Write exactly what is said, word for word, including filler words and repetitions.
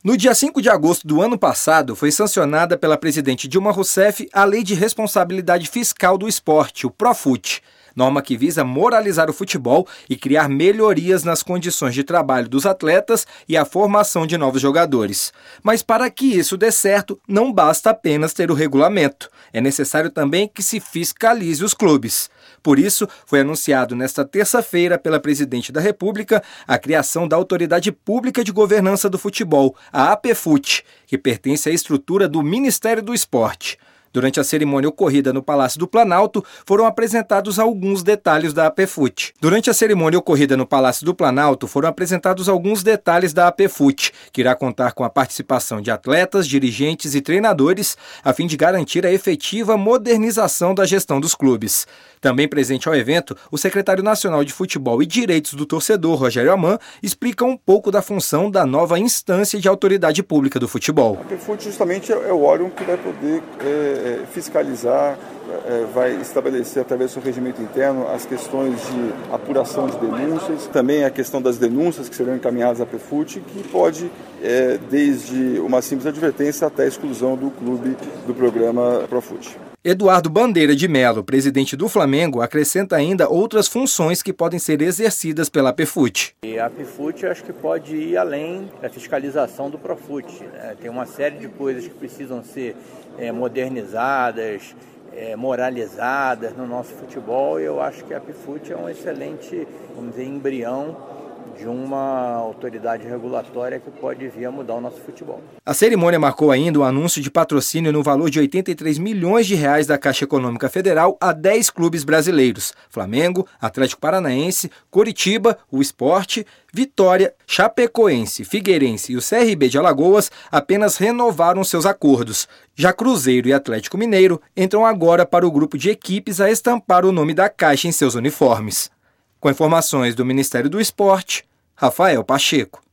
No dia cinco de agosto do ano passado, foi sancionada pela presidente Dilma Rousseff a Lei de Responsabilidade Fiscal do Esporte, o Profut, norma que visa moralizar o futebol e criar melhorias nas condições de trabalho dos atletas e a formação de novos jogadores. Mas para que isso dê certo, não basta apenas ter o regulamento. É necessário também que se fiscalize os clubes. Por isso, foi anunciado nesta terça-feira pela presidente da República a criação da Autoridade Pública de Governança do Futebol, a APFUT, que pertence à estrutura do Ministério do Esporte. Durante a cerimônia ocorrida no Palácio do Planalto, foram apresentados alguns detalhes da APFUT. Durante a cerimônia ocorrida no Palácio do Planalto, foram apresentados alguns detalhes da APFUT, que irá contar com a participação de atletas, dirigentes e treinadores, a fim de garantir a efetiva modernização da gestão dos clubes. Também presente ao evento, o secretário nacional de Futebol e Direitos do Torcedor, Rogério Aman, explica um pouco da função da nova instância de autoridade pública do futebol. A APFUT justamente é o órgão que vai poder é, fiscalizar, é, vai estabelecer através do seu regimento interno as questões de apuração de denúncias, também a questão das denúncias que serão encaminhadas à APFUT, que pode, é, desde uma simples advertência até a exclusão do clube do programa Profut. Eduardo Bandeira de Mello, presidente do Flamengo, acrescenta ainda outras funções que podem ser exercidas pela APFUT. E a APFUT acho que pode ir além da fiscalização do Profut, né? Tem uma série de coisas que precisam ser é, modernizadas, é, moralizadas no nosso futebol, e eu acho que a APFUT é um excelente, vamos dizer, embrião de uma autoridade regulatória que pode vir a mudar o nosso futebol. A cerimônia marcou ainda o anúncio de patrocínio no valor de oitenta e três milhões de reais da Caixa Econômica Federal a dez clubes brasileiros: Flamengo, Atlético Paranaense, Coritiba, o Sport, Vitória, Chapecoense, Figueirense e o C R B de Alagoas apenas renovaram seus acordos. Já Cruzeiro e Atlético Mineiro entram agora para o grupo de equipes a estampar o nome da Caixa em seus uniformes. Com informações do Ministério do Esporte, Rafael Pacheco.